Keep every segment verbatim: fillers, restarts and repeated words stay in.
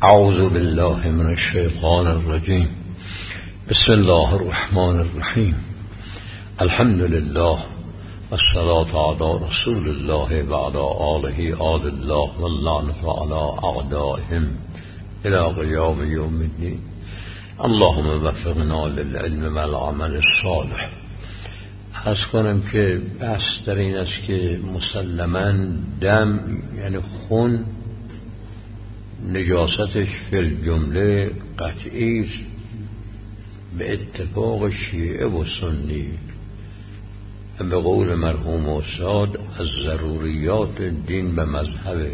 اعوذ بالله من الشیطان الرجیم. بسم الله الرحمن الرحیم. الحمد لله والصلاة علی رسول الله و علی آله آل الله واللعنة علی اعدائهم الی قیام یوم الدین. اللهم وفقنا للعلم والعمل الصالح. عرض کنم که بحث در این است که مسلماً دم یعنی خون نجاستش فی الجمله قطعی است به اتفاق شیعه و سنی و به قول مرحوم استاد از ضروریات دین به مذهبه.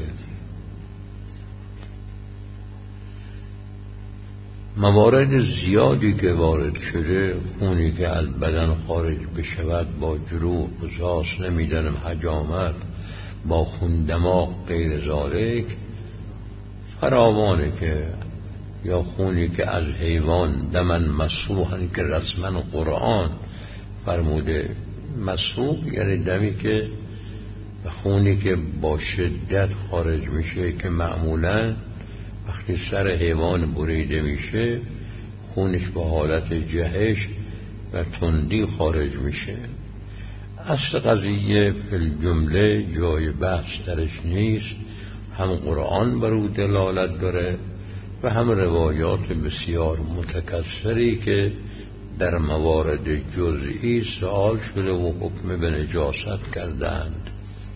موارد زیادی که وارد شده، خونی که از بدن خارج بشود با جروح، قصاص، نمیدانم حجامت، با خون دماغ، غیر ذالک فراوانه که یا خونی که از حیوان دمن مسفوحن که رسما قرآن فرموده. مسفوح یعنی دمی که خونی که با شدت خارج میشه که معمولا وقتی سر حیوان بریده میشه خونش با حالت جهش و تندی خارج میشه. اصل قضیه فی الجمله جای بحث درش نیست، هم قرآن بر او دلالت داره و هم روایات بسیار متکثری که در موارد جزئی سؤال شده و حکم به نجاست کردند.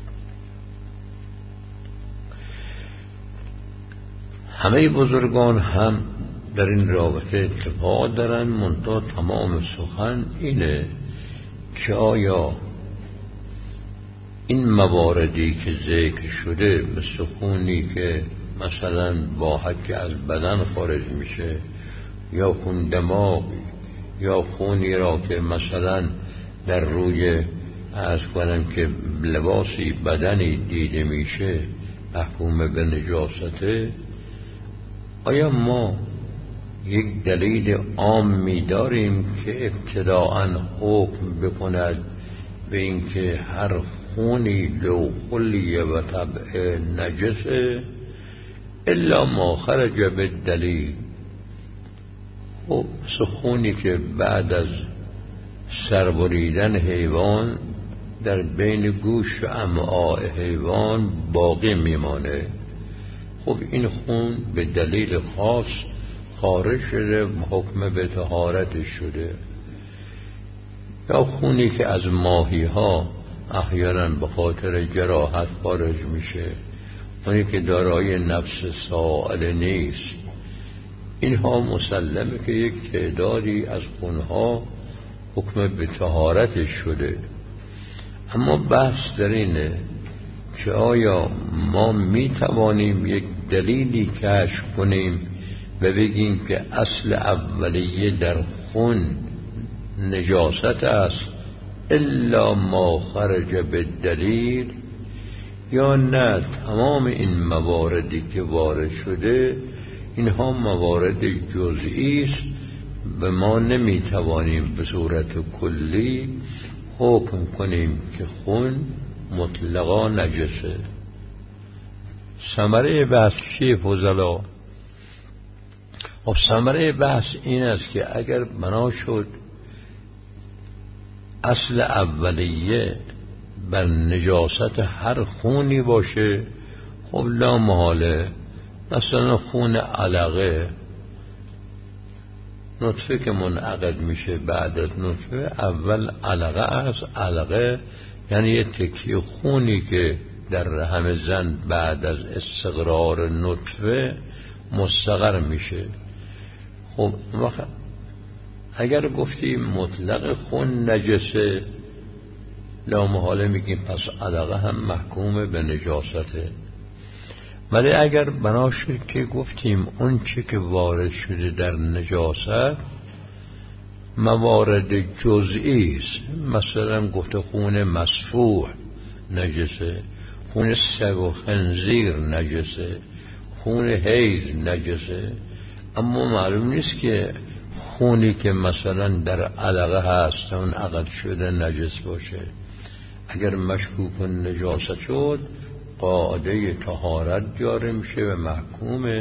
همه بزرگان هم در این رابطه اتفاق دارن، منتها تمام سخن اینه که آیا این مواردی که ذکر شده مثل خونی که مثلا با حک از بدن خارج میشه یا خون دماغ یا خونی را که مثلا در روی از کنم که لباسی بدنی دیده میشه محکوم به نجاسته، آیا ما یک دلیل عامی داریم که ابتداءً حکم بکند به اینکه هر خونی لو خلیه و طبع نجسه الا ما خرج به دلیل؟ خب خونی که بعد از سربریدن حیوان در بین گوش و امعاء حیوان باقی میمانه، خب این خون به دلیل خاص خارج شده، حکم به طهارت شده. یا خونی که از ماهی ها احیانا به خاطر جراحت خارج میشه، اونی که دارای نفس سائل نیست، اینها مسلمه که یک تعدادی از خونها حکم به طهارت شده. اما بحث در اینه که آیا ما می توانیم یک دلیلی کشف کنیم و بگیم که اصل اولیه در خون نجاست است الا ما خرج به دلیل، یا نه تمام این مواردی که وارد شده اینها موارد جزئی است و ما نمی توانیم به صورت کلی حکم کنیم که خون مطلقا نجسه. ثمره بحث چیه فضلا؟ و ثمره بحث این است که اگر بنا شد اصل اولیه بر نجاست هر خونی باشه، خب لا محاله مثلا خون علقه، نطفه که منعقد میشه بعد از نطفه اول علقه است. علقه یعنی یه تکی خونی که در رحم زن بعد از استقرار نطفه مستقر میشه. خب اگر گفتیم مطلق خون نجسه، لا محاله میگیم پس علقه هم محکوم به نجاسته. ولی اگر بنا شد که گفتیم اون چی که وارد شده در نجاست موارد جزئی است، مثلا گفته خون مسفوح نجسه، خون سگ و خنزیر نجسه، خون حیض نجسه، اما معلوم نیست که خونی که مثلا در علقه هست اون عقد شده نجس باشه. اگر مشکوک نجاست شد قاعده طهارت جاری میشه و محکوم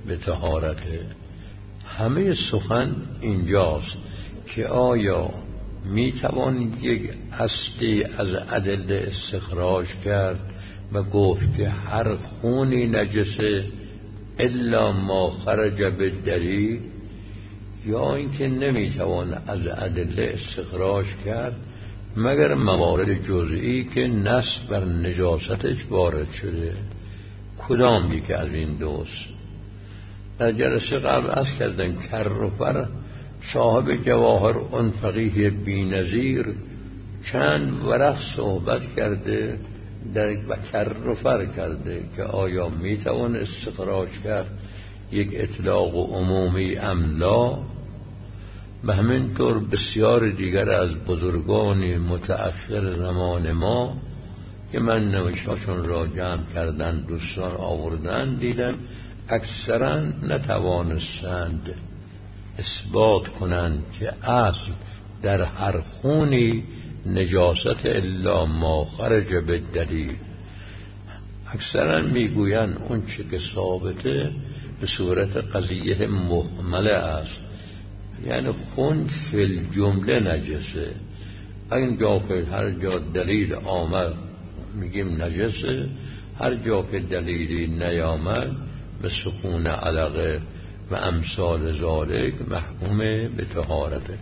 به طهارته. همه سخن اینجاست که آیا می توان یک اصلی از ادله استخراج کرد و گفت که هر خونی نجسه الا ما خرج بالدلیل، یا اینکه نمی توان از ادله استخراج کرد مگر موارد جزئی که نص بر نجاستش وارد شده؟ کدام یکی از این دوست؟ در جلسه قبل عرض کردم کرفر صاحب جواهر اون فقیه بی‌نظیر چند ورق صحبت کرده در و کرفر کرده که آیا میتوان استخراج کرد یک اطلاق عمومی ام لا. و همینطور بسیار دیگر از بزرگان متأخر زمان ما که من نوشتاشون را جمع کردن دوستان آوردن دیدم اکثرا نتوانستند اثبات کنند که اصل در هر خونی نجاست الا ما خرج بالدلیل. اکثرا میگویند اون چه که ثابته به صورت قضیه محمله است، یعنی خون فی الجمله نجسه. این جا که هر جا دلیل آمد میگیم نجسه، هر جا که دلیلی نیامد به سکون علقه و امثال ذالک محکوم به طهارته.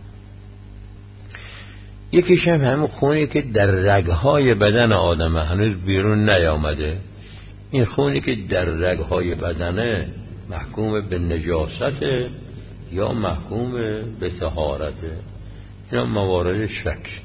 یکیش هم همون خونی که در رگهای بدن آدم هنوز بیرون نیامده، این خونی که در رگهای بدنه محکوم به نجاسته یا محکوم به طهارته. اینا موارد شک.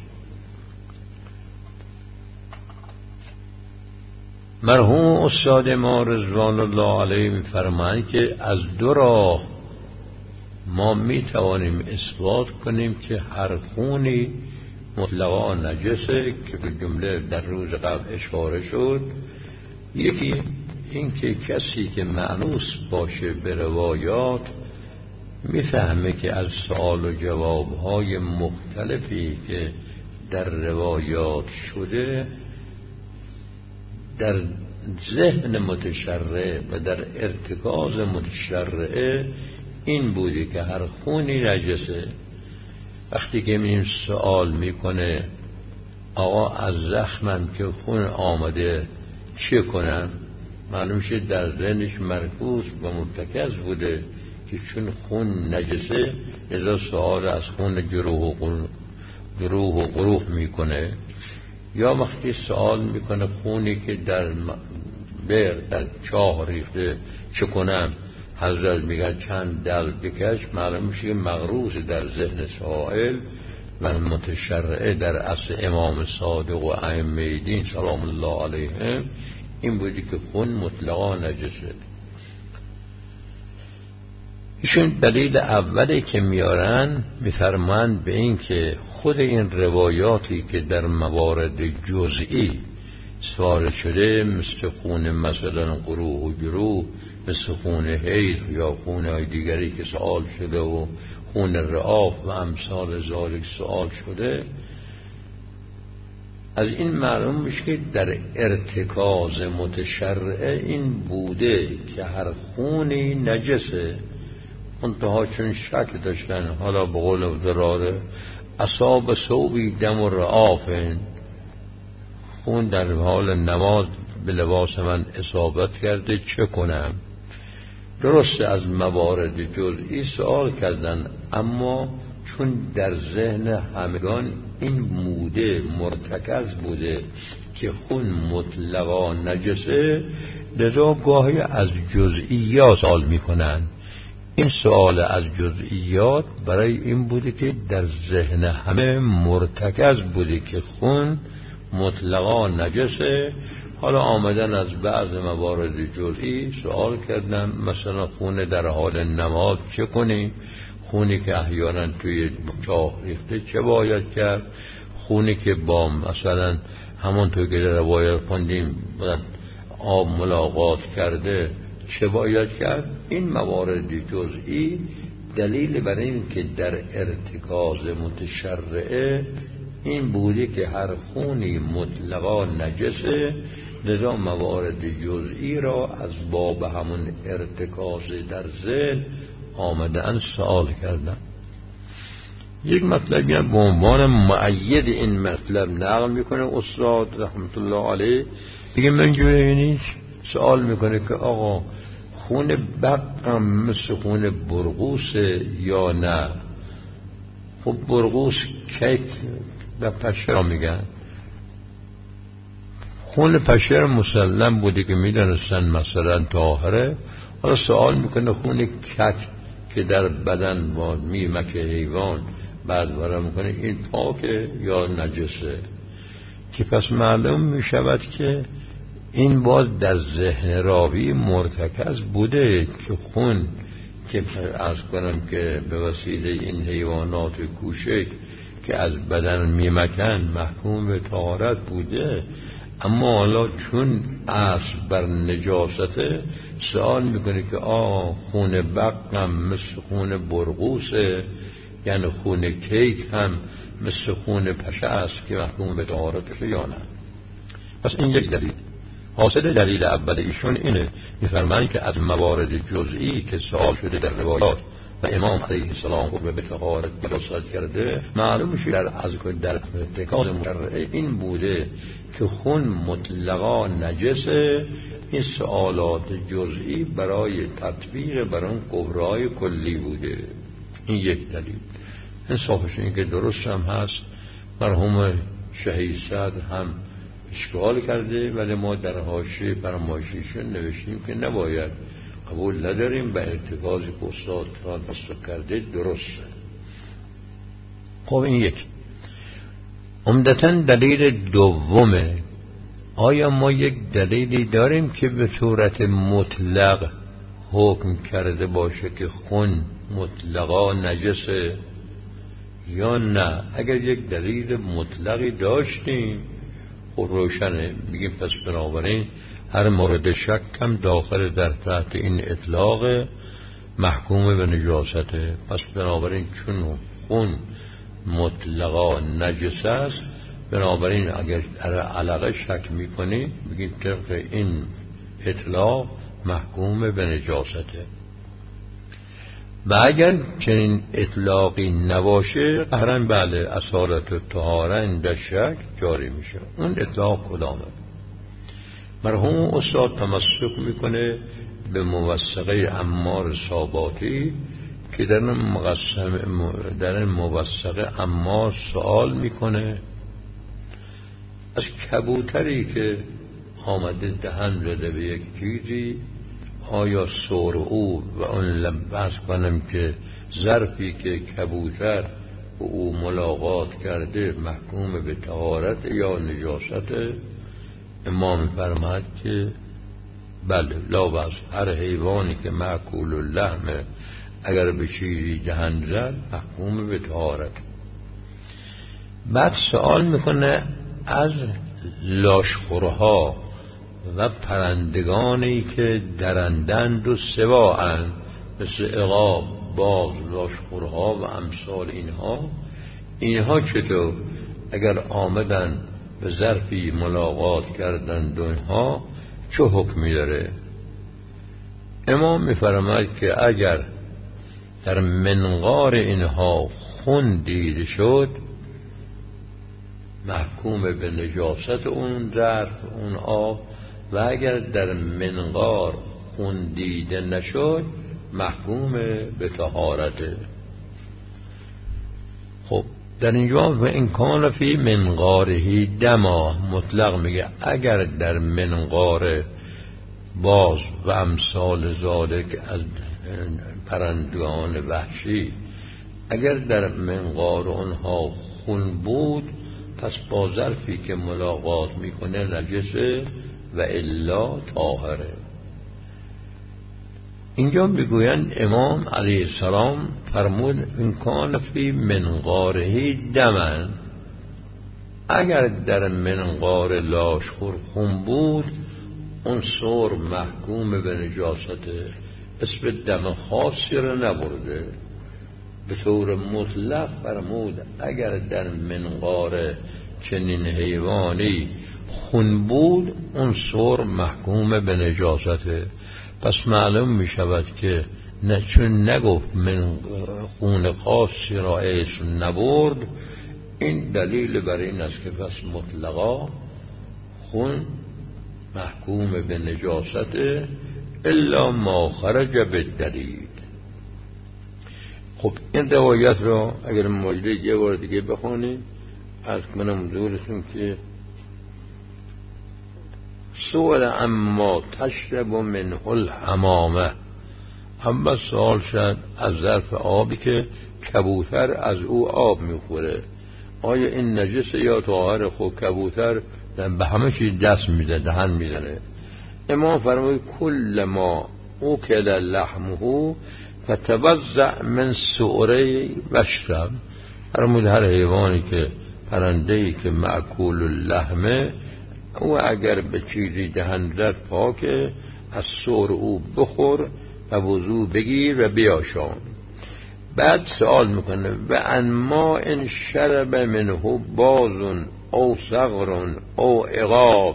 مرحوم استاد ما رضوان الله علیه می‌فرمایند که از دو راه ما می توانیم اثبات کنیم که هر خونی مطلقا نجسه که به جمله در روز قبل اشاره شد. یکی این که کسی که مأنوس باشه به روایات میفهمه که از سوال و جوابهای مختلفی که در روایات شده در ذهن متشرع و در ارتکاز متشرعه این بوده که هر خونی نجسه. وقتی که این سوال میکنه آقا از زخمم که خون آمده چه کنم، معلوم شد در ذهنش مرکوز و مرتکز بوده که چون خون نجسه ازا سوال از خون جروح و قروح, جروح و قروح میکنه. یا وقتی سوال میکنه خونی که در بر در چاه ریخته چه کنم، حضرت میگن چند دل بکش، معلوم میشه مغروز در ذهن سائل و متشرعه در اصل امام صادق و ائمه دین سلام الله علیهم این بودی که خون مطلقا نجسه. ایشون دلیل اولی که میارن میفرمایند به این که خود این روایاتی که در موارد جزئی سوال شده مثل خون مثلا قروح و جروح، مثل خون حیض یا خون های دیگری که سوال شده و خون رعاف و امثال ذالک سوال شده، از این معلوم میشه که در ارتکاز متشرعه این بوده که هر خونی نجسه. منتها چون شک داشتن، حالا به قول ضراره اصاب صوبی دم و رعافن، خون در حال نماز به لباس من اصابت کرده چه کنم. درسته از موارد جزئی سوال کردن، اما چون در ذهن همگان این موده مرتکز بوده که خون مطلقا نجسه، لذا گاهی از جزئیات سوال میکنن. این سوال از جزئیات برای این بوده که در ذهن همه مرتکز بوده که خون مطلقا نجسه. حالا آمدن از بعض موارد جزئی سوال کردن، مثلا خون در حال نماز چه کنیم، خونی که احیانا توی چاه ریخته چه باید کرد، خونی که با مثلا همونطور که در روایت خوندیم آب ملاقات کرده چه باید کرد. این موارد جزئی دلیل بر این که در ارتکاز متشرعه این بوده که هر خونی مطلقا نجسه، لذا موارد جزئی را از باب همون ارتکاز در ذهن آمدن سوال کردن. یک مطلبی هم به عنوان مؤید این مطلب نقل میکنه استاد رحمت الله علیه، دیگه من جوری نیست، سوال میکنه که آقا خون بقم مثل خون برغوسه یا نه؟ خب برغوس کیت در پشر میگن، خون پشر مسلم بوده که میدانستن مثلا طاهره. حالا سوال میکنه خون کک که در بدن با میمک حیوان بعد وارد میکنه این پاکه یا نجسه؟ که پس معلوم میشود که این باز در ذهن راوی مرتکز بوده که خون که عرض کنم که به وسیله این حیوانات کوچک که از بدن میمکن محکوم به طهارت بوده، اما حالا چون اصل بر نجاسته سوال میکنه که آه خون بقم مثل خون برغوسه، یعنی خون کیک هم مثل خون پشه است که محکوم به طهارتشه یا نه؟ پس این یک دلیل. حاصل دلیل اول ایشون اینه، میفرمایند که از موارد جزئی که سوال شده در روایات و امام علیه السلام رو به طهارت درست کرده، معلوم میشه در از در ارتکاز مشرعه این بوده که خون مطلقا نجسه. این سوالات جزئی برای تطبیق بر اون کبرای کلی بوده. این یک دلیل. انصافش این که درست هم هست، مرحوم شهید صدر هم اشکال کرده، ولی ما در حاشیه فرمایشیشون نوشتیم که نباید، قبول نداریم به ارتکاز که استاد تصدیق کرده درسته. خب این یک. عمدتاً دلیل دومه، آیا ما یک دلیلی داریم که به صورت مطلق حکم کرده باشه که خون مطلقا نجسه یا نه؟ اگر یک دلیل مطلقی داشتیم خب روشنه، بگیم پس بنابراین هر مورد شک هم داخل در تحت این اطلاق محکوم به نجاسته. پس بنابراین چون خون مطلقا نجس است، بنابراین اگر علاقه شک میکنی بگیم طبق این اطلاق محکوم به نجاسته. و اگر چنین اطلاقی نباشه قهرا بله اصالت و طهاره در شک جاری میشه. اون اطلاق کدامه؟ مرحوم استاد تمسک میکنه به موثقه عمار صاباتی که در مقسم در این موثقه عمار سوال میکنه از کبوتری که آمده دهن زده به یک چیزی، آیا سور او و اون لباس کنم که ظرفی که کبوتر و او ملاقات کرده محکوم به طهارت یا نجاست؟ امام فرماد که بله، لا باس، هر حیوانی که مأکول اللحم اگر به چیزی دهن زد محکوم به طهارت. بعد سوال میکنه از لاشخورها و پرندگانی که درندند و سواعند، مثل عقاب، باز، لاشخورها و امثال اینها، اینها چطور اگر آمدن به ظرفی ملاقات کردن دونها چه حکمی داره؟ امام میفرماید که اگر در منقار اینها خون دیده شد محکوم به نجاست اون ظرف اون آب، و اگر در منقار خون دیده نشد محکوم به طهارته. خب در اینجا و این کان فی منقاره دما مطلق میگه اگر در منقار باز و امثال ذالک از پرندگان وحشی اگر در منقار اونها خون بود، پس با ظرفی که ملاقات میکنه نجسه و الا طاهره. اینجا بگویند امام علیه السلام فرمود این کان فی منقاره دمن، اگر در منقار لاشخور خون بود اون سور محکوم به نجاسته، اسم دم خاصی را نبرده. به طور مطلق فرمود اگر در منقار چنین حیوانی خون بود اون سور محکوم به نجاسته. پس معلوم می شود که نه چون نگفت من خون خاصی را اسم نبرد، این دلیل بر این است که پس مطلقا خون محکوم به نجاسته الا ما خرج بالدلیل. خب این روایت را اگر ماجده یه بار دیگه بخونیم از کنم حضورتون که سؤال اما تشرب منه الحمامه، اما سوال شد از ظرف آبی که کبوتر از او آب میخوره آیا این نجسه یا طاهر؟ خب کبوتر به همه چیز دست میده، دهن میزنه. امام فرمود کل ما اوکل لحمه فتوزع من سؤره وشرب. فرمود هر حیوانی که پرنده‌ای که مأکول اللحمه او اگر به چیزی دهن زد پاکه، از سور او بخور و وضو بگیر و بیاشام. بعد سوال میکنه و انما ان شرب منه باز او صغر او عقاب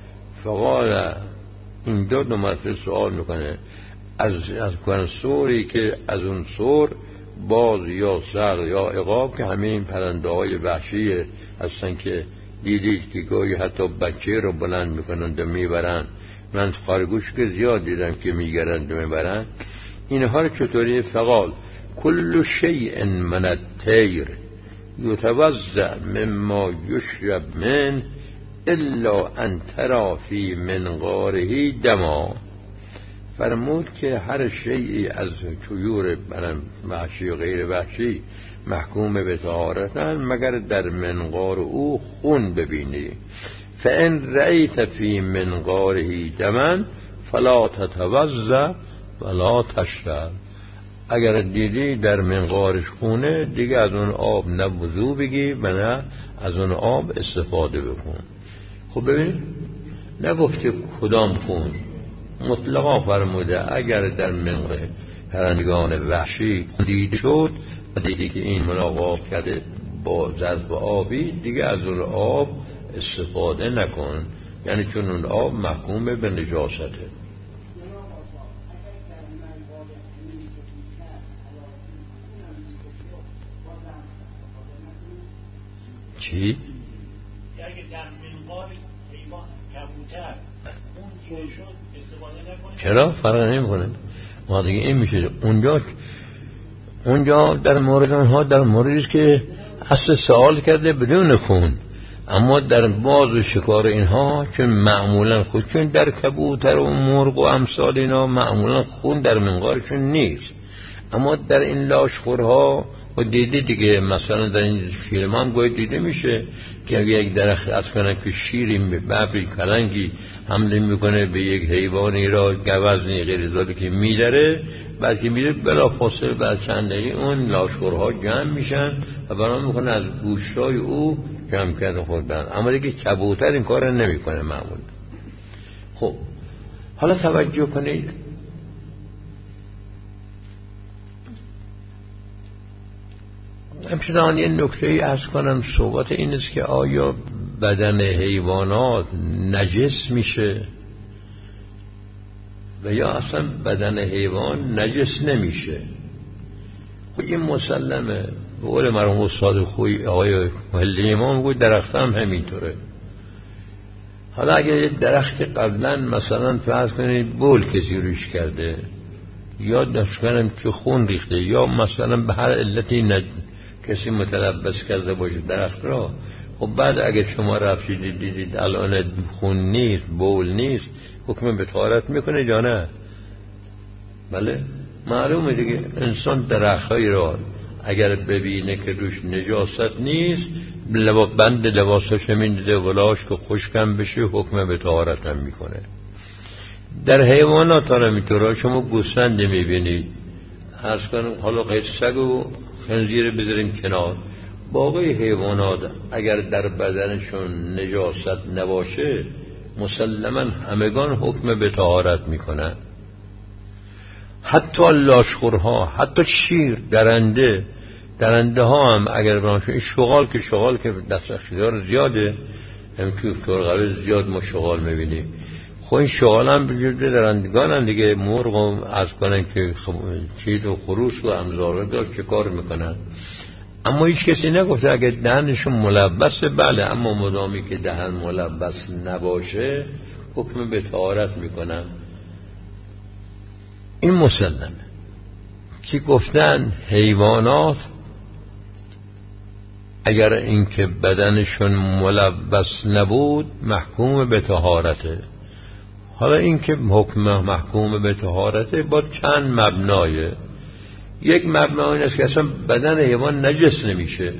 فقال. این دو دو مرتبه سوال میکنه از از کن سوری که از اون سور باز یا صغر یا عقاب که همین پرنده های وحشی هستن که دیدید که گاهی حتی بچه رو بلند میکنند و میبرن. من خرگوش که زیاد دیدم که میگرند و میبرن. اینها رو چطوری؟ فقال کل شیء من الطیر یتوزع مما یشرب من الا ان ترى فی منقاره دما. فرمود که هر شیئی از طیور وحشی و غیر وحشی محکوم به طهارتن مگر در منقار او خون ببینی. فان رأیت فی منقاره دما فلا تتوضأ ولا تشرب. اگر دیدی در منقارش خونه دیگه از اون آب نه وضو بگی و نه از اون آب استفاده بکن. خب ببین نگفته کدام خون، مطلقا فرموده اگر در منقار پرندگان وحشی دیده شد و دیدی که این ملاقات کرده با ظرف آبی دیگه از اون آب استفاده نکن، یعنی چون اون آب محکوم به نجاسته. چی؟ اگه در منقار حیوان کبوتر اون جای شد استفاده نکنه چرا؟ فرق نمی‌کنه. ما دیگه این میشه اونجا اونجا در مورد اونها در موردی که اصل سوال کرده بدون خون، اما در باز و شکار اینها چون معمولا خود چون در کبوتر و مرغ و امثال اینا معمولا خون در منقارشون نیست، اما در این لاشخورها و دیده دیگه مثلا در این فیلم هم گوی دیده میشه که اگه یک درخت از کنه که شیری ببری کلنگی حمله میکنه به یک حیوانی را گوزنی غیر ذالی که میدره، بعد که میره بلا فاصله بعد چند دقیقه اون لاشخورها جمع میشن و برام میکنه از گوشتای او جمع کرده خوردن. اما دیگه کبوتر این کار نمیکنه معمول. خب حالا توجه کنید همچنان یه نکته ای از کنم. صحبت این است که آیا بدن حیوانات نجس میشه و یا اصلا بدن حیوان نجس نمیشه؟ خب این مسلمه. به قول مرحوم استاد خوی آقای محلی امام گفت درخت هم همینطوره. حالا اگر یه درخت قبلا مثلا فرض کنید بول کسی روش کرده یا داشت کنم که خون ریخته یا مثلا به هر علتی نج... کسی متلبس کرده باشه درخت را، خب بعد اگر شما رفتید دیدید الان خون نیست بول نیست حکم به طهارت میکنه یا نه؟ بله معلومه دیگه. انسان درختایی را اگر ببینه که روش نجاست نیست بند لباسش میده ولاش که خشکم بشه حکم به طهارت هم میکنه. در حیوانات ها میتونه شما گوسفند میبینید عرض کنم حالا غیر سگ و خنزیر بذاریم کنار، باقی حیوانات اگر در بدنشون نجاست نباشه مسلما همگان حکم به طهارت میکنن. حتی لاشخورها، حتی شیر، درنده درنده ها هم اگر برانشون شغال که شغال که دست اختیار زیاده، هم که فرقه زیاد ما شغال میبینیم. خب این شغال هم بجرده درندگان هم دیگه، مرغ هم از کنن که چیز و خروس و امزاره داشت چه کار میکنن. اما هیچ کسی نگفته اگر دهنشون ملبسه بله، اما مدامی که دهن ملبس نباشه حکم به طهارت میکنن. این مسلمه که گفتن حیوانات اگر اینکه بدنشون ملبس نبود محکوم به طهارته. حالا اینکه حکم محکوم به طهارته با چند مبنایه. یک مبنا این است که اصلا بدن حیوان نجس نمیشه.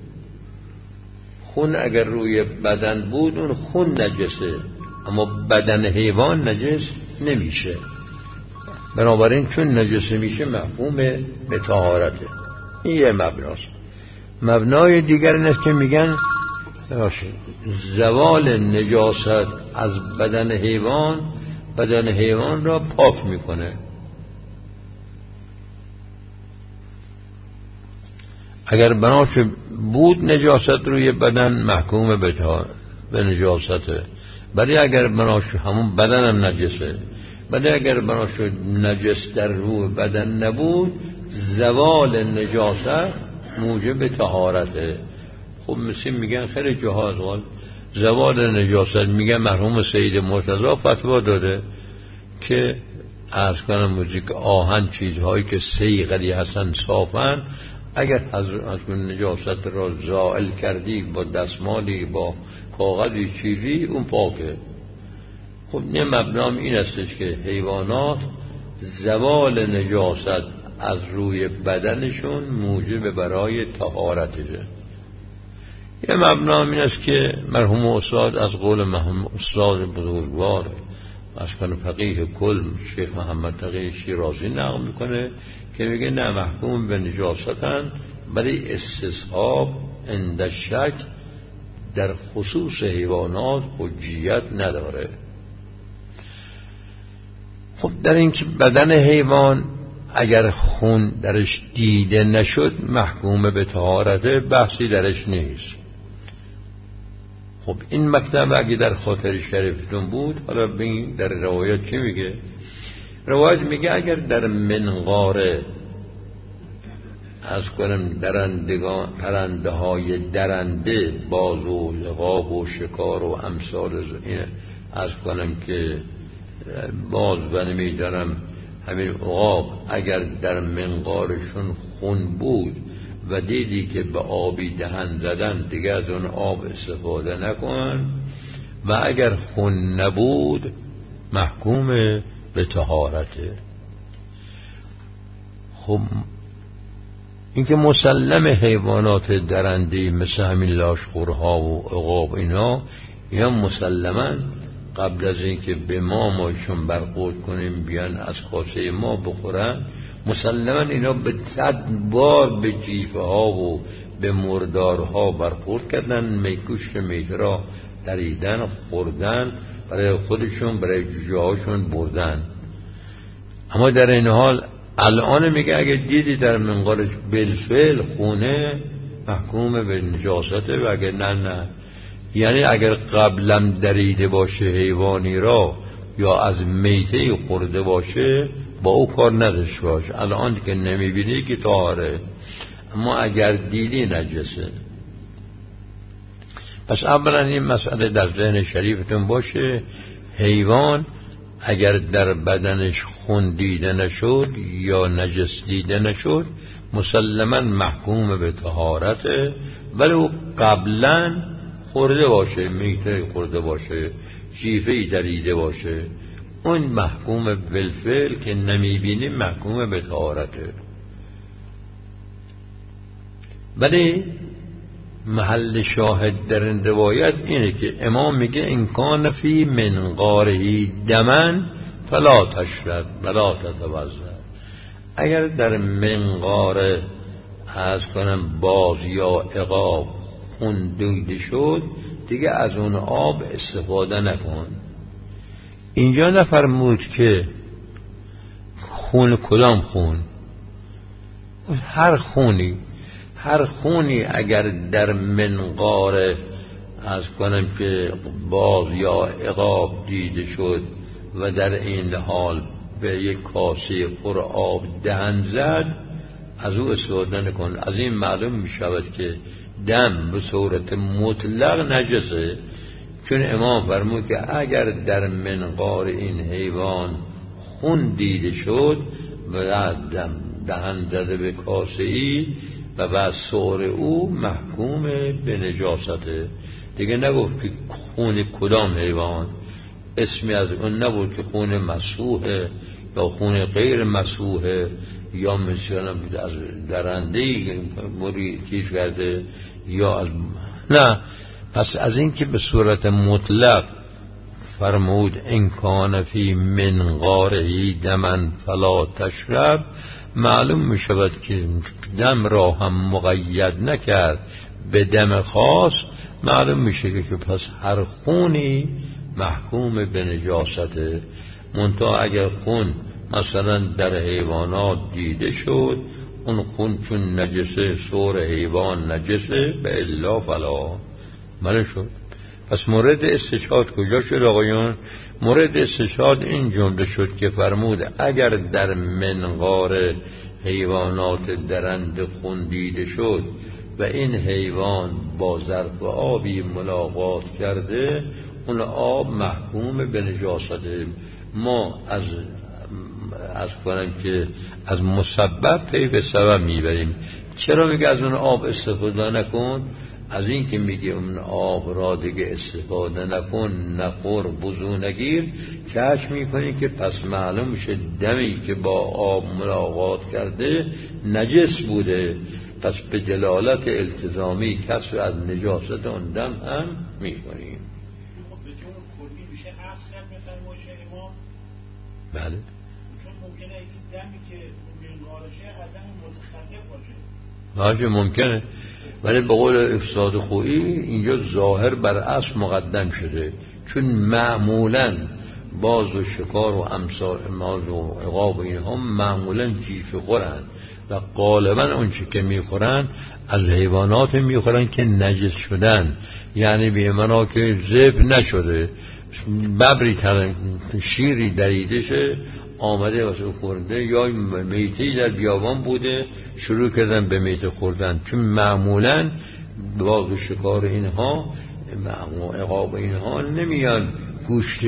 خون اگر روی بدن بود اون خون نجسه، اما بدن حیوان نجس نمیشه. بنابراین چون نجس نمیشه محکوم به طهارته. این یه مبناست. مبنای دیگر این است که میگن زوال نجاست از بدن حیوان بدن حیوان را پاک میکنه. اگر بناش بود نجاست روی بدن محکوم به به نجاسته، ولی اگر بناش همون بدن هم نجسه، ولی اگر بناش نجس در روی بدن نبود زوال نجاست موجب طهارته. خب مثل میگن خیلی جاها از قول زوال نجاست، میگن مرحوم سید مرتضی فتوا داده که عرض کنم موزیک آهن چیزهایی که صیقلی هستن صافن، اگر از نجاست را زائل کردی با دستمالی با کاغذی چیزی اون پاکه. خب نه مبنام این استش که حیوانات زوال نجاست از روی بدنشون موجب برای طهارتشه. یه مبنام این است که مرحوم استاد از قول مرحوم استاد بزرگوار از کنه فقیه کل شیخ محمد تقی شیرازی نقل میکنه که میگه نه محکوم به نجاستن، ولی استصحاب عند شک در خصوص حیوانات حجیت نداره. خب در این که بدن حیوان اگر خون درش دیده نشد محکوم به طهارته، بحثی درش نیست. خب این مکتب اگه در خاطر شریفتون بود، حالا ببین در روایت چی میگه؟ روایت میگه اگر در منقاره از کنم درندگان پرنده های درنده باز و عقاب و شکار و امثال از کنم که باز بنمی دارم همین عقاب اگر در منقارشون خون بود و دیدی که به آبی دهن زدن دیگه از اون آب استفاده نکن، و اگر خون نبود محکوم به طهارته. خب این که مسلم حیوانات درنده مثل همین لاشخورها و عقاب اینا اینا مسلما قبل از اینکه به ما مایشون برخورد کنیم بیان از کاسه ما بخورن، مسلما اینا به صد بار به جیفه ها و به مردارها برخورد کردن، میکوشت میته را دریدن خوردن، برای خودشون برای جوجه هاشون بردن. اما در این حال الان میگه اگه دیدی در منقارش بالفعل خونه محکوم به نجاسته، و اگه نه نه، یعنی اگر قبلا دریده باشه حیوانی را یا از میته خورده باشه با او کار نداشته باشه. الان که نمیبینی که طاهره، اما اگر دیدی نجسه. پس اولا این مسئله در ذهن شریفتون باشه، حیوان اگر در بدنش خون دیده نشد یا نجس دیده نشد مسلما محکوم به طهارته، ولی او قبلا خورده باشه، میته خورده باشه، جیفه‌ای دریده باشه، اون محکوم بالفعل که نمیبینیم محکوم به طهارته. ولی محل شاهد در این روایت اینه که امام میگه ان کان فی منقاره دمن فلا تشرب ولا تتوضا. اگر در منقاره از کنم باز یا عقاب خون دویده شد دیگه از اون آب استفاده نکن. اینجا نفرمود که خون کدام خون، هر خونی، هر خونی اگر در منقار از کنم که باز یا عقاب دیده شد و در این حال به یک کاسه پر آب دهن زد، از او استفاده نکن. از این معلوم می شود که دم به صورت مطلق نجسه، چون امام فرمود که اگر در منقار این حیوان خون دیده شد و دم دهن زده به کاسه ای و بعد سور او محکوم به نجاسته. دیگه نگفت که خون کدام حیوان، اسمی از اون نبود که خون مسفوحه یا خون غیر مسفوحه یا مثلا از درندهی مری چیز کرده یا از نه. پس از این که به صورت مطلق فرمود ان کان فی منقاره دمن فلا تشرب، معلوم می شود که دم را هم مقید نکرد به دم خاص. معلوم میشه که پس هر خونی محکوم به نجاسته. منتها اگر خون مثلا در حیوانات دیده شد، اون خون چون نجسه، سور حیوان نجسه، به الا فلا ماله شد. پس مورد استشهاد کجا شد آقایان؟ مورد استشهاد این جمله شد که فرمود اگر در منقار حیوانات درنده خون دیده شد و این حیوان با ظرف آبی ملاقات کرده، اون آب محکوم به نجاسته. ما از از کنم که از مسبب پی به سبب میبریم. چرا میگه از اون آب استفاده نکن؟ از این که میگه اون آب را دیگه استفاده نکن، نخور، وضو نگیر، کشف میکنی که پس معلوم میشه دمی که با آب ملاقات کرده نجس بوده. پس به دلالت التزامی کسر از نجاست اون دم هم میکنیم. خب به جون کلی میشه اصلا بفرمایشه امام؟ بله. چون ممکنه این دمی که منقارشه عدم متخلف باشه. باشه ممکنه، ولی به قول افساد خویی اینجا ظاهر بر اصل مقدم شده، چون معمولاً باز و شکار و امثال ماز و عقاب و اینها معمولاً جیف خورن و غالباً اون چی که میخورن از حیوانات میخورن که نجس شدن، یعنی به معنا که ذبح نشده. ببری تن شیری دریده شه آمده واسه خورده، یا میتی در بیابان بوده شروع کردن به میته خوردن. چون معمولاً باز و شکار اینها عقاب اینها نمیان گوشت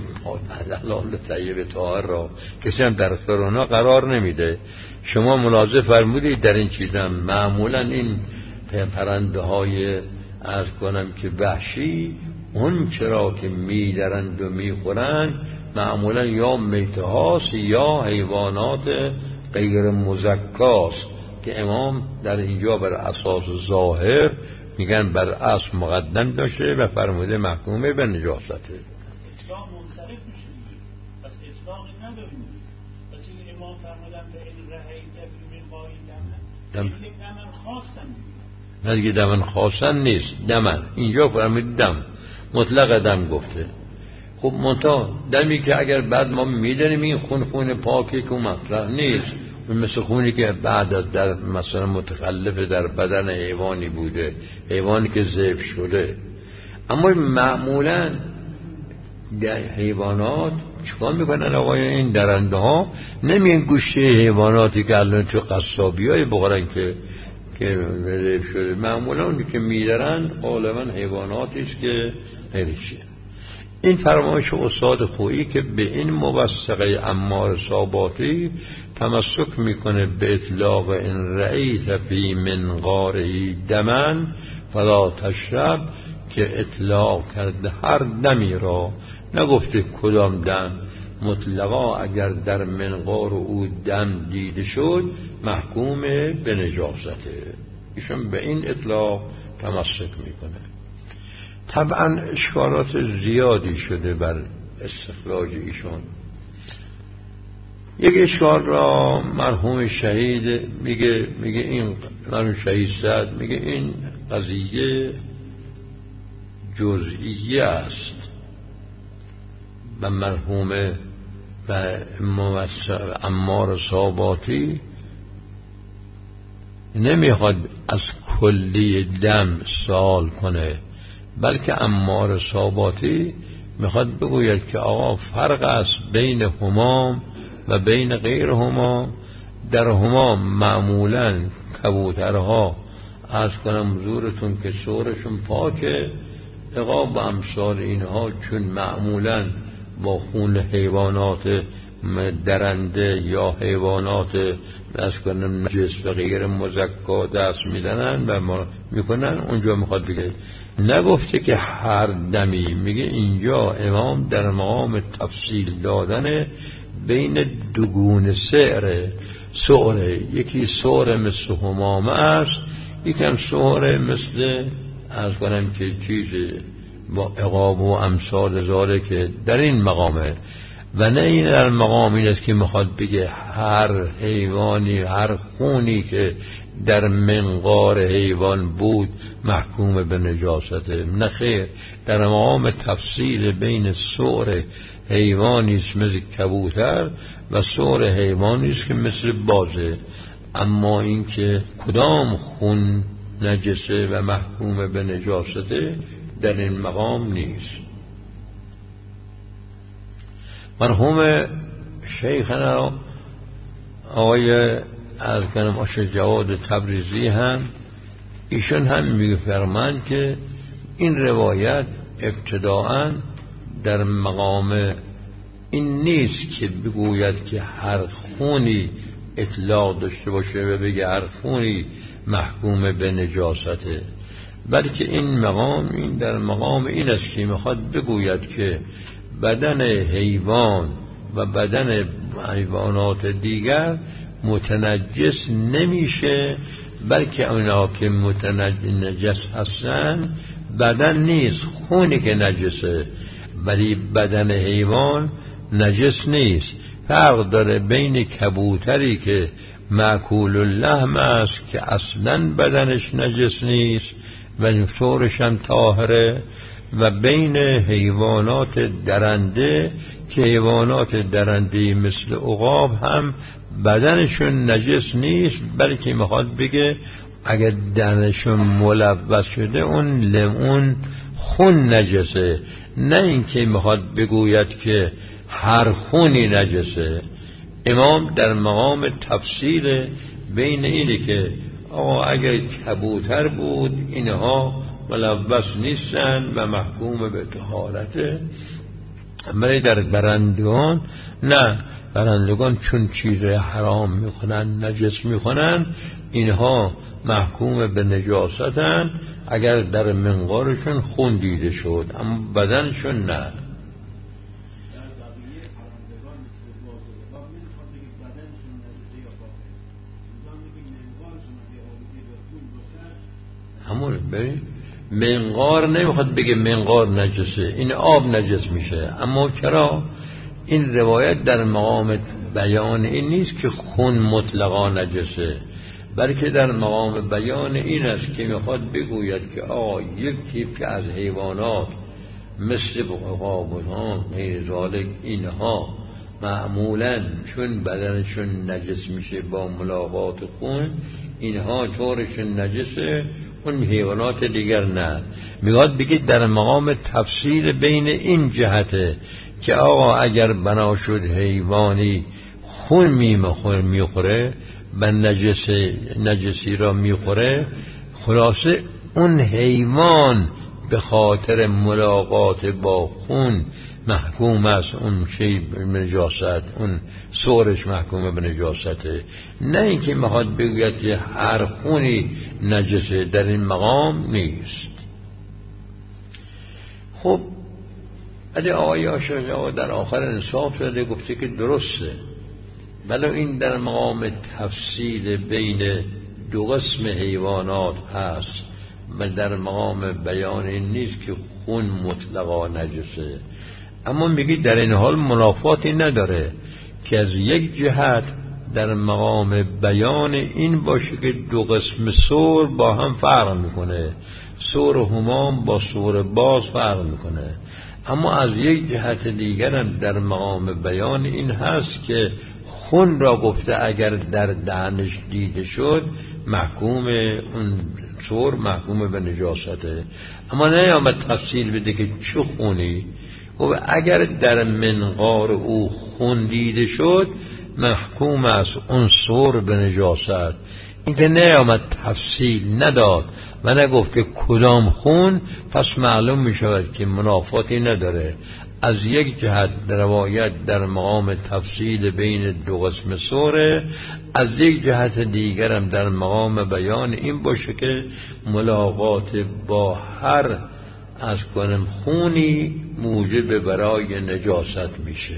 حلال طیب طاهر را، کسی هم در اختیار اونها قرار نمیده. شما ملاحظه فرمودید در این چیزم معمولاً این پرنده های عرض کنم که وحشی اون چرا که میدرند و میخورند معمولا یا میته هاست یا حیوانات غیر مزکاست که امام در اینجا بر اساس ظاهر میگن بر اصل مقدم داشته و فرموده محکومه به نجاسته. اطلاق منصرف میشه دیگه، پس اطلاق نداریم. پس این امام فرمودن به این رهیت من قایی دمن دم دمن خواستن دیگه، نه دیگه دمن خواستن نیست، دمن اینجا فرمود دم مطلق دم گفته. خب منتها دمی که اگر بعد ما میدنیم این خون خون پاکی که مطرح نیست، مثل خونی که بعد از در مثلا متخلف در بدن حیوانی بوده، حیوانی که ذبح شده. اما معمولا در حیوانات چیکار میکنن آقای این درنده ها؟ نمیان گوشت حیواناتی که الان تو قصابی های بخورن که که ذبح شده. معمولا اونی که میدرن غالبا حیواناتی است که نریشه. این فرمایش استاد خویی که به این موثقه عمار صاباتی تمسک میکنه به اطلاق این رأیت فی منقاره دمن فلا تشرب، که اطلاق کرده هر دمی را، نگفته کدام دم، مطلقا اگر در منقار او دم دیده شد محکوم به نجاسته. ایشون به این اطلاق تمسک میکنه. طبعا اشکالات زیادی شده بر استخراج ایشون. یک اشکال را مرحوم شهید میگه میگه این مرحوم شهید سعد میگه این قضیه جزئیه است و مرحوم و عمار صاباتی نمیخواد از کلی دم سوال کنه، بلکه امار ثاباتی میخواد بگوید که آقا فرق است بین همام و بین غیر همام. در همام معمولا کبوترها از کنم حضورتون که صورشون پاکه، عقاب و امثال اینها چون معمولا با خون حیوانات درنده یا حیوانات از کنم نجس و غیر مزکا دست میدنن و ما میکنن، اونجا میخواد بگه نگفته که هر دمی، میگه اینجا امام در مقام تفصیل دادن بین دوگون سعره. سعره یکی سعره مثل همامه است، یکم سعره مثل از کنم که چیز با عقاب و امثال زاره که در این مقامه. و نه این در مقام این است که میخواد بگه هر حیوانی هر خونی که در منقار حیوان بود محکوم به نجاسته. نه خیر، در مقام تفصیل بین سعر حیوانی است مثل کبوتر و سعر حیوانی است که مثل بازه. اما این که کدام خون نجسه و محکوم به نجاسته در این مقام نیست. مرحوم شیخنا آقای از کنم آشق جواد تبریزی هم ایشون هم میفرمایند که این روایت ابتداءً در مقام این نیست که بگوید که هر خونی اطلاق داشته باشه و بگه هر خونی محکوم به نجاسته، بلکه این مقام این در مقام این است که میخواد بگوید که بدن حیوان و بدن حیوانات دیگر متنجس نمیشه، بلکه اونا که متنجس هستن بدن نیست، خونی که نجسه، ولی بدن حیوان نجس نیست. فرق داره بین کبوتری که مأکول اللحم است که اصلا بدنش نجس نیست و سورش هم طاهره، و بین حیوانات درنده که حیوانات درنده مثل عقاب هم بدنشون نجس نیست، بلکه میخواد بگه اگر دهنشون ملوث شده اون لمون خون نجسه، نه اینکه میخواد بگوید که هر خونی نجسه. امام در مقام تفصیل بین اینه که آقا اگر کبوتر بود اینها ملوث نیستن و محکوم به طهارته، ولی در برندگان نه، برندگان چون چیز حرام میکنن نجس میکنن اینها محکوم به نجاستن اگر در منقارشون خون دیده شد، اما بدنشون نه. همون ببین منقار نمیخواد بگه منقار نجسه، این آب نجس میشه. اما چرا این روایت در مقام بیان این نیست که خون مطلقا نجسه، بلکه در مقام بیان این است که میخواد بگوید که آقا یک تیپ که از حیوانات مثل عقاب‌ها غیر ذالک اینها معمولاً چون بدنشون نجس میشه با ملاقات خون، اینها طورشون نجسه، اون حیوانات دیگر نه. میخواد بگه در مقام تفصیل بین این جهته که آقا اگر بنا شد حیوانی خون میخوره و نجس نجسی را میخوره، خلاصه اون حیوان به خاطر ملاقات با خون محکوم است، اون شی به نجاست، اون سورش محکومه به نجاسته، نه اینکه میخواد بگوید که هر خونی نجسه، در این مقام نیست. خب علی آقای آشقا در آخر انصاف داده گفته که درسته، ولی این در مقام تفصیل بین دو قسم حیوانات هست و در مقام بیان این نیست که خون مطلقا نجسه. اما میگی در این حال منافاتی نداره که از یک جهت در مقام بیان این باشه که دو قسم سور با هم فرق میکنه، سور همام با سور باز فرق میکنه. اما از یک جهت دیگر هم در مقام بیان این هست که خون را گفته اگر در دهنش دیده شد محکوم اون صور محکوم به نجاسته، اما نیامد تفصیل بده که چه خونی. و اگر در منقار او خون دیده شد محکوم است اون صور به نجاست. این که نیامد تفصیل نداد و نگفت که کدام خون، پس معلوم می شود که منافاتی نداره. از یک جهت روایت در مقام تفصیل بین دو قسم صوره، از یک جهت دیگرم در مقام بیان این باشه که ملاقات با هر از کنم خونی موجب برای نجاست میشه.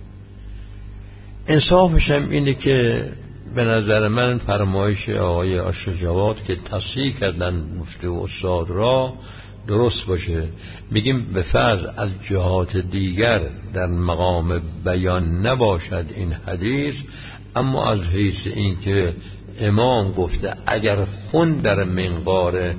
انصافش هم اینه که به نظر من فرمایش آقای آشجواد که تصحیح کردن مفتی و استاد را درست باشه. میگیم به فرض از جهات دیگر در مقام بیان نباشد این حدیث، اما از حیث این که امام گفته اگر خون در منقار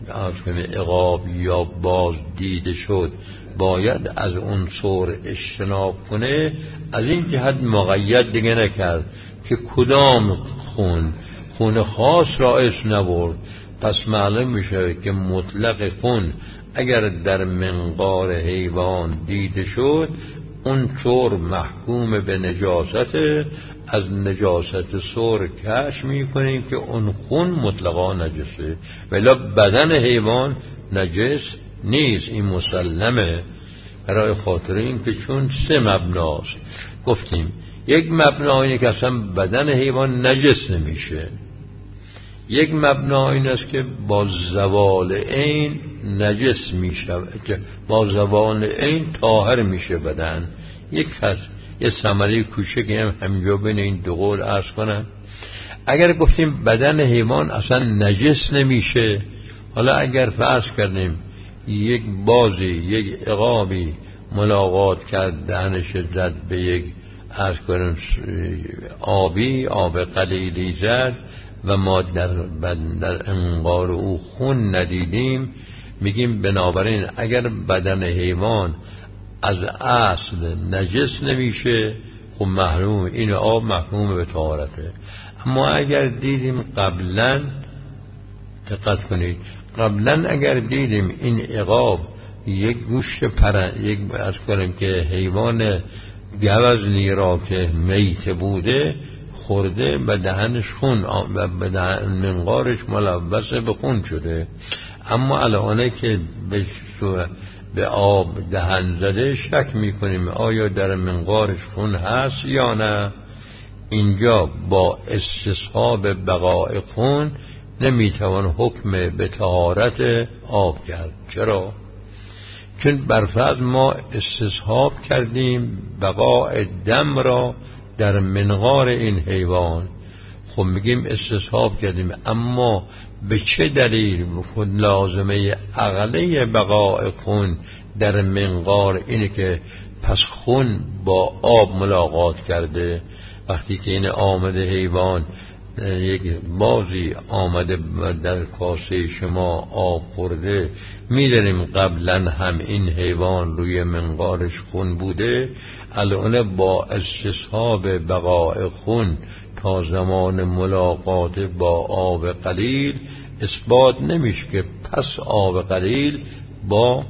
عقاب یا باز دیده شد باید از اون صور اجتناب کنه، از این جهت مقید دیگه نکرد که کدام خون، خون خاص را اسم نبرد. پس معلوم میشه که مطلق خون اگر در منقار حیوان دیده شد اون صور محکوم به نجاست، از نجاست صور کشف میکنیم که اون خون مطلقا نجسه، ولی بدن حیوان نجس نیست. این مسلمه برای خاطر این که چون سه مبناست گفتیم. یک مبنا اینه که اصلا بدن حیوان نجس نمیشه، یک مبنا این است که با زوال عین نجس میشه، که با زوال عین طاهر میشه بدن. یک فصل یه ثمره کوچکی هم همینجا بین این دو قول عرض کنم. اگر گفتیم بدن حیوان اصلا نجس نمیشه، حالا اگر فرض کردیم یک بازی یک عقابی ملاقات کرد دهنش زد به یک عرض کنم آبی آب قلیلی زد و ما در, در انقار او خون ندیدیم، میگیم بنابراین اگر بدن حیوان از اصل نجس نمیشه خب محروم این آب محکوم به طهارته. اما اگر دیدیم قبلا، دقت کنید، قبلا اگر دیدیم این عقاب یک گوشت پرند، یک از کنیم که حیوان گوزنی را که میت بوده خورده به دهنش خون و به منقارش ملوث به خون شده، اما الانه که به به آب دهن زده شک میکنیم آیا در منقارش خون هست یا نه. اینجا با استصحاب بقای خون نمیتوان حکم به طهارت آب کرد. چرا؟ چون برفرض ما استصحاب کردیم بقای دم را در منقار این حیوان، خب میگیم استصحاب کردیم، اما به چه دلیل خود لازمه عقله بقای خون در منقار اینه که پس خون با آب ملاقات کرده. وقتی که این آمده حیوان یک بازی آمده در کاسه شما آب خورده، میدونیم قبلا هم این حیوان روی منقارش خون بوده، الان با استصحاب بقای خون تا زمان ملاقات با آب قلیل اثبات نمیشه که پس آب قلیل با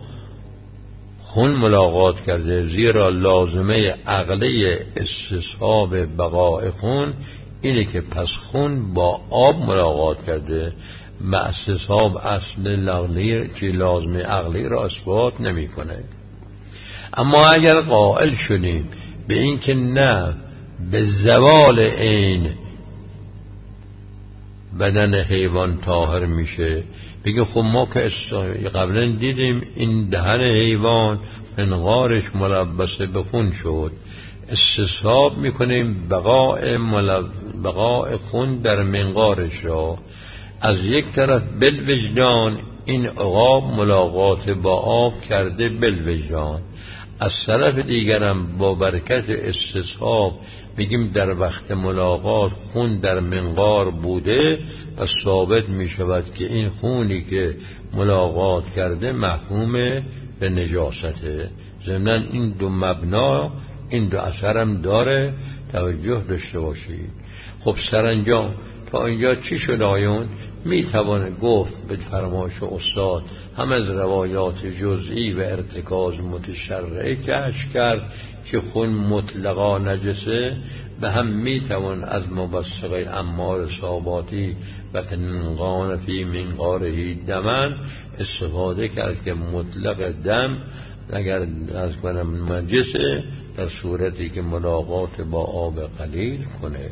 خون ملاقات کرده، زیرا لازمه عقله استصحاب بقای خون اینه که پس خون با آب ملاقات کرده. و استصحاب اصل لغلی چی لازمه عقلی را اثبات نمی کنه. اما اگر قائل شدیم به این که نه به زوال عین بدن حیوان طاهر میشه، بگه خب ما که قبلا دیدیم این دهن حیوان منقارش ملبس به خون شد، استصحاب میکنیم بقای, ملب... بقای خون در منقارش را. از یک طرف بالوجدان این عقاب ملاقات با آب کرده بالوجدان، از طرف دیگرم با برکت استصحاب میگیم در وقت ملاقات خون در منقار بوده، پس ثابت میشود که این خونی که ملاقات کرده محکوم به نجاسته. ضمناً این دو مبنا، این دو اثرم داره، توجه داشته باشید. خب سرانجام تا اینجا چی شد آیون؟ می توانه گفت به فرمایش استاد هم از روایات جزئی و ارتکاز متشرعه کشف کرد که خون مطلقا نجسه، به هم می توان از مبسقه امار صحاباتی و تنقان فی منقاره دمن استفاده کرد که مطلق دم اگر از کنم نجسه در صورتی که ملاقات با آب قلیل کنه.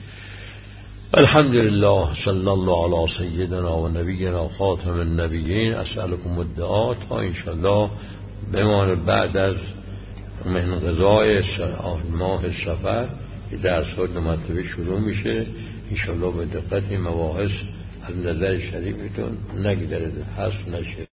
الحمدلله، صلی الله علی سیدنا و نبینا خاتم النبیین. اسألکم الدعاء تا انشاءالله بمان بعد از انقضای ماه سفر که درس ها دو مرتبه شروع میشه، انشاءالله به دقت این مباحث از نظر شریفتون نگذره، حذف نشه.